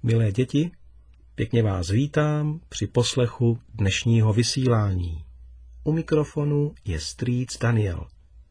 Milé děti, pěkně vás vítám při poslechu dnešního vysílání. U mikrofonu je strýc Daniel.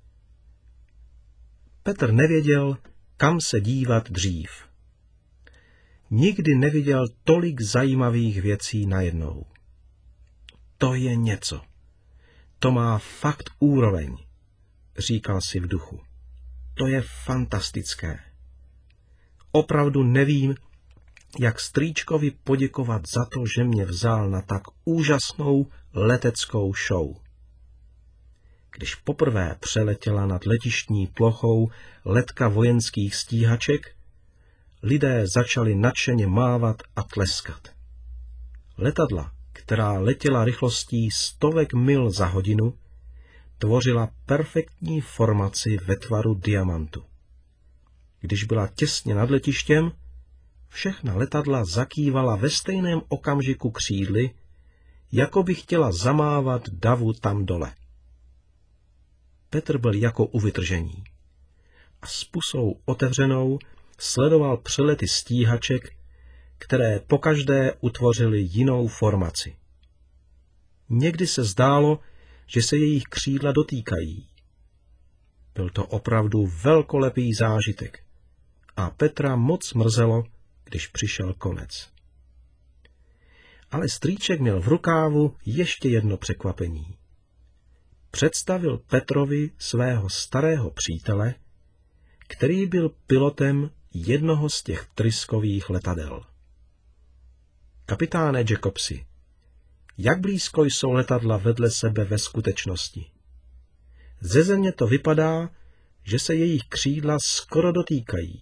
Petr nevěděl, kam se dívat dřív. Nikdy neviděl tolik zajímavých věcí najednou. To je něco. To má fakt úroveň, říkal si v duchu. To je fantastické. Opravdu nevím, jak strýčkovi poděkovat za to, že mě vzal na tak úžasnou leteckou show. Když poprvé přeletěla nad letištní plochou letka vojenských stíhaček, lidé začali nadšeně mávat a tleskat. Letadla, která letěla rychlostí stovek mil za hodinu, tvořila perfektní formaci ve tvaru diamantu. Když byla těsně nad letištěm, všechna letadla zakývala ve stejném okamžiku křídly, jako by chtěla zamávat davu tam dole. Petr byl jako u vytržení a s pusou otevřenou sledoval přelety stíhaček, které pokaždé utvořily jinou formaci. Někdy se zdálo, že se jejich křídla dotýkají. Byl to opravdu velkolepý zážitek a Petra moc mrzelo, když přišel konec. Ale strýček měl v rukávu ještě jedno překvapení. Představil Petrovi svého starého přítele, který byl pilotem jednoho z těch tryskových letadel. Kapitáne Jacobsi, jak blízko jsou letadla vedle sebe ve skutečnosti? Ze země to vypadá, že se jejich křídla skoro dotýkají.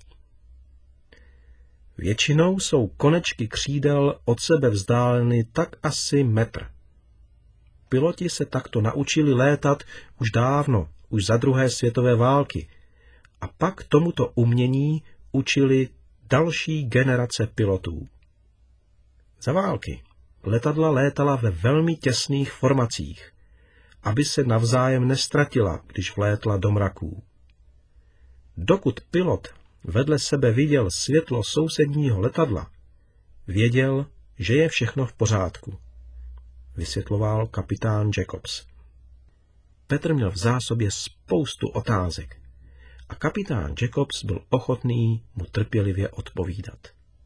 Většinou jsou konečky křídel od sebe vzdáleny tak asi metr. Piloti se takto naučili létat už dávno, už za druhé světové války, a pak tomuto umění učili další generace pilotů. Za války letadla létala ve velmi těsných formacích, aby se navzájem nestratila, když vlétla do mraků. Dokud pilot vedle sebe viděl světlo sousedního letadla, věděl, že je všechno v pořádku, vysvětloval kapitán Jacobs. Petr měl v zásobě spoustu otázek a kapitán Jacobs byl ochotný mu trpělivě odpovídat.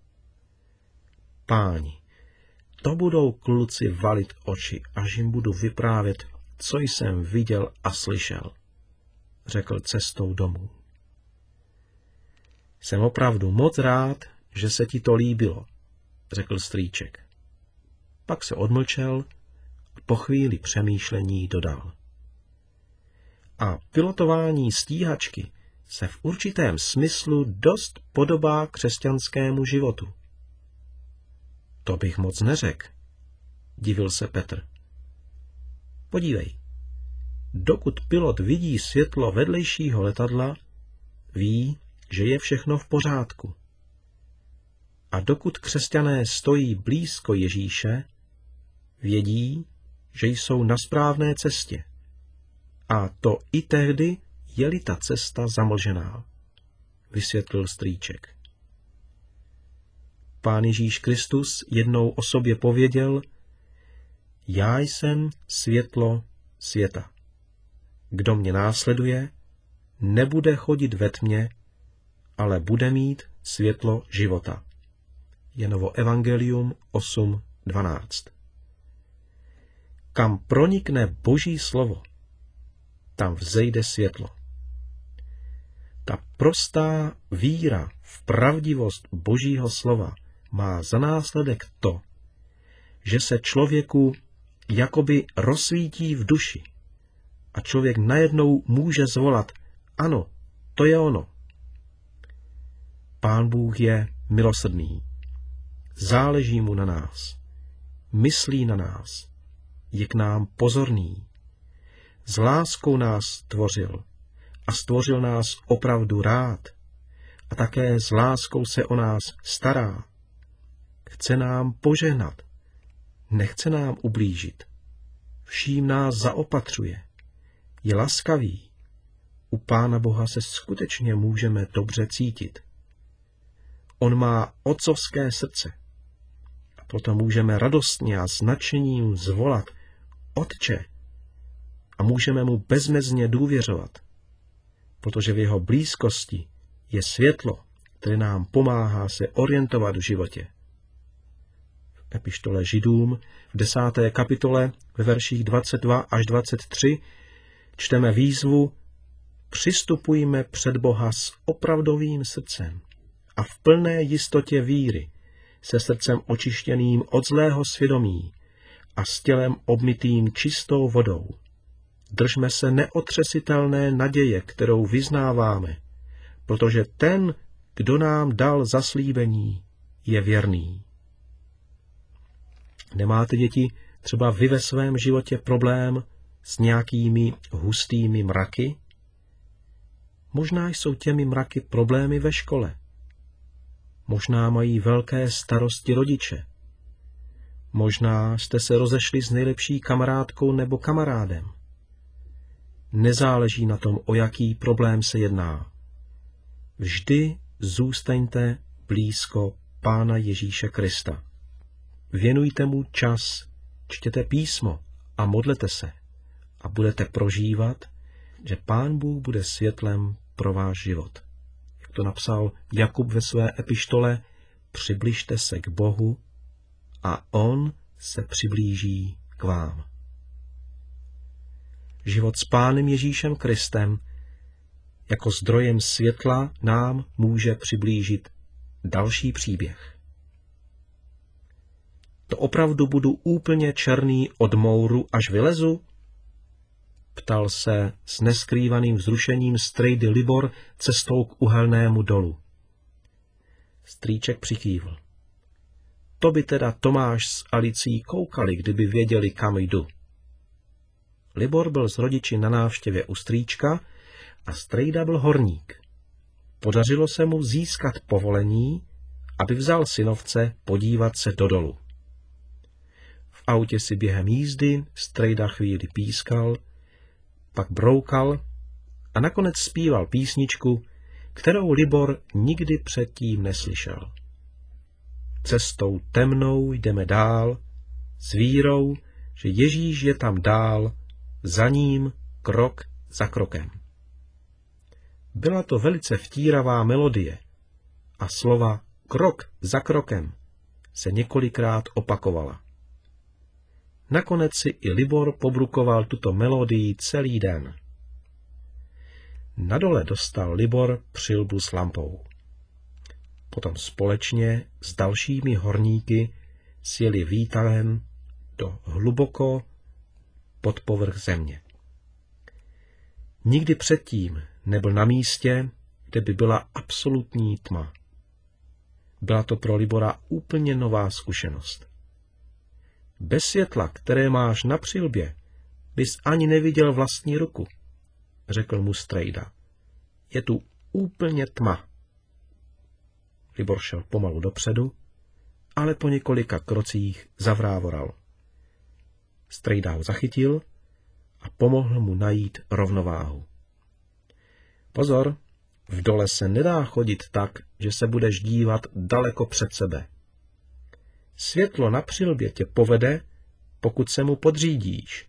Páni, to budou kluci valit oči, až jim budu vyprávět, co jsem viděl a slyšel, řekl cestou domů. Jsem opravdu moc rád, že se ti to líbilo, řekl strýček. Pak se odmlčel a po chvíli přemýšlení dodal. A pilotování stíhačky se v určitém smyslu dost podobá křesťanskému životu. To bych moc neřekl, divil se Petr. Podívej, dokud pilot vidí světlo vedlejšího letadla, ví, že je všechno v pořádku. A dokud křesťané stojí blízko Ježíše, vědí, že jsou na správné cestě. A to i tehdy, je-li ta cesta zamlžená, vysvětlil strýček. Pán Ježíš Kristus jednou o sobě pověděl: Já jsem světlo světa. Kdo mě následuje, nebude chodit ve tmě, ale bude mít světlo života. Janovo evangelium 8:12. Kam pronikne Boží slovo, tam vzejde světlo. Ta prostá víra v pravdivost Božího slova má za následek to, že se člověku jakoby rozsvítí v duši a člověk najednou může zvolat: ano, to je ono. Pán Bůh je milosrdný. Záleží mu na nás. Myslí na nás. Je k nám pozorný. S láskou nás stvořil a stvořil nás opravdu rád a také s láskou se o nás stará. Chce nám požehnat. Nechce nám ublížit. Vším nás zaopatřuje. Je laskavý. U Pána Boha se skutečně můžeme dobře cítit. On má otcovské srdce. A proto můžeme radostně a s nadšením zvolat Otče a můžeme mu bezmezně důvěřovat, protože v jeho blízkosti je světlo, které nám pomáhá se orientovat v životě. V epištole Židům v 10. kapitole ve verších 22 až 23 čteme výzvu: Přistupujme před Boha s opravdovým srdcem a v plné jistotě víry, se srdcem očištěným od zlého svědomí a s tělem obmytým čistou vodou. Držme se neotřesitelné naděje, kterou vyznáváme, protože ten, kdo nám dal zaslíbení, je věrný. Nemáte, děti, třeba vy ve svém životě problém s nějakými hustými mraky? Možná jsou těmi mraky problémy ve škole. Možná mají velké starosti rodiče. Možná jste se rozešli s nejlepší kamarádkou nebo kamarádem. Nezáleží na tom, o jaký problém se jedná. Vždy zůstaňte blízko Pána Ježíše Krista. Věnujte mu čas, čtěte písmo a modlete se a budete prožívat, že Pán Bůh bude světlem pro váš život. Jak to napsal Jakub ve své epištole, přibližte se k Bohu a on se přiblíží k vám. Život s Pánem Ježíšem Kristem jako zdrojem světla nám může přiblížit další příběh. To opravdu budu úplně černý od mouru, až vylezu? Ptal se s neskrývaným vzrušením strejdy Libor cestou k uhelnému dolu. Strýček přikývl. To by teda Tomáš s Alicí koukali, kdyby věděli, kam jdu. Libor byl s rodiči na návštěvě u strýčka a strejda byl horník. Podařilo se mu získat povolení, aby vzal synovce podívat se do dolu. V autě si během jízdy strejda chvíli pískal, pak broukal a nakonec zpíval písničku, kterou Libor nikdy předtím neslyšel. Cestou temnou jdeme dál, s vírou, že Ježíš je tam dál, za ním krok za krokem. Byla to velice vtíravá melodie a slova krok za krokem se několikrát opakovala. Nakonec si i Libor pobrukoval tuto melodii celý den. Na dole dostal Libor přilbu s lampou. Potom společně s dalšími horníky sjeli výtahem do hluboko pod povrch země. Nikdy předtím nebyl na místě, kde by byla absolutní tma. Byla to pro Libora úplně nová zkušenost. Bez světla, které máš na přilbě, bys ani neviděl vlastní ruku, řekl mu strejda. Je tu úplně tma. Libor šel pomalu dopředu, ale po několika krocích zavrávoral. Strejda ho zachytil a pomohl mu najít rovnováhu. Pozor, v dole se nedá chodit tak, že se budeš dívat daleko před sebe. Světlo na přilbě tě povede, pokud se mu podřídíš.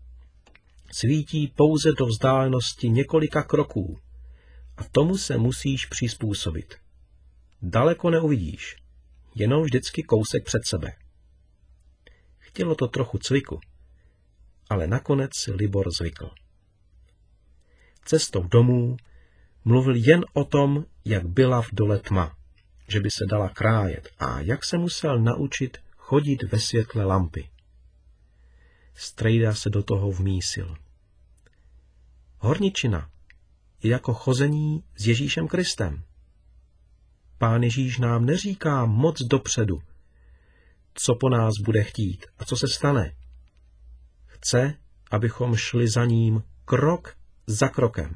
Svítí pouze do vzdálenosti několika kroků a tomu se musíš přizpůsobit. Daleko neuvidíš, jenom vždycky kousek před sebe. Chtělo to trochu cviku, ale nakonec si Libor zvykl. Cestou domů mluvil jen o tom, jak byla v dole tma, že by se dala krájet a jak se musel naučit chodit ve světle lampy. Strejda se do toho vmísil. Horničina je jako chození s Ježíšem Kristem. Pán Ježíš nám neříká moc dopředu, co po nás bude chtít a co se stane. Chce, abychom šli za ním krok za krokem.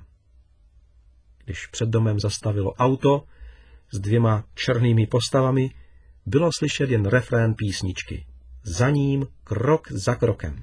Když před domem zastavilo auto s 2 černými postavami, bylo slyšet jen refrén písničky. Za ním krok za krokem.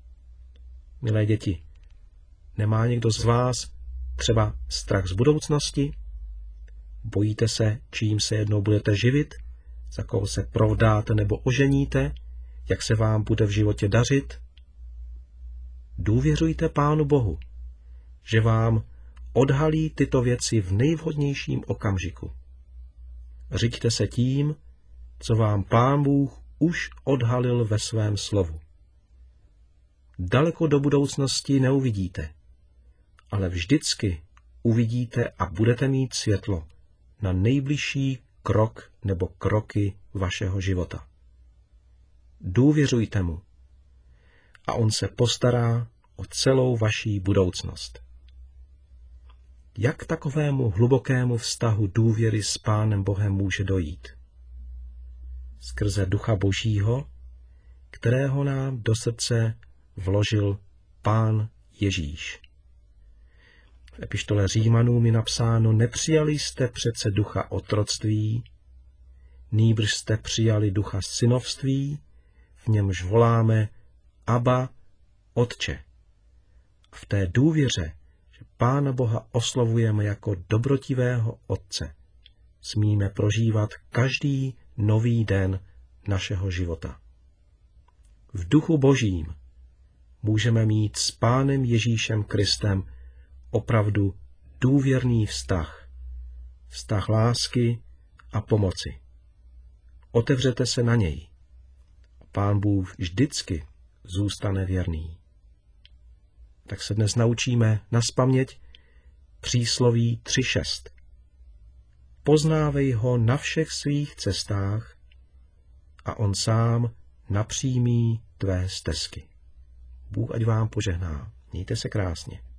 Milé děti, nemá někdo z vás třeba strach z budoucnosti? Bojíte se, čím se jednou budete živit, za koho se provdáte nebo oženíte, jak se vám bude v životě dařit? Důvěřujte Pánu Bohu, že vám odhalí tyto věci v nejvhodnějším okamžiku. Řiďte se tím, co vám Pán Bůh už odhalil ve svém slovu. Daleko do budoucnosti neuvidíte, ale vždycky uvidíte a budete mít světlo na nejbližší krok nebo kroky vašeho života. Důvěřujte mu a on se postará o celou vaší budoucnost. Jak takovému hlubokému vztahu důvěry s Pánem Bohem může dojít? Skrze Ducha Božího, kterého nám do srdce vložil Pán Ježíš. V epištole Římanům je napsáno: nepřijali jste přece ducha otroctví, nýbrž jste přijali ducha synovství, v němž voláme Abba, Otče. V té důvěře, že Pána Boha oslovujeme jako dobrotivého Otce, smíme prožívat každý nový den našeho života. V Duchu Božím můžeme mít s Pánem Ježíšem Kristem opravdu důvěrný vztah, vztah lásky a pomoci. Otevřete se na něj. Pán Bůh vždycky zůstane věrný. Tak se dnes naučíme nazpaměť přísloví 3.6. Poznávej ho na všech svých cestách a on sám napřímí tvé stezky. Bůh ať vám požehná. Mějte se krásně.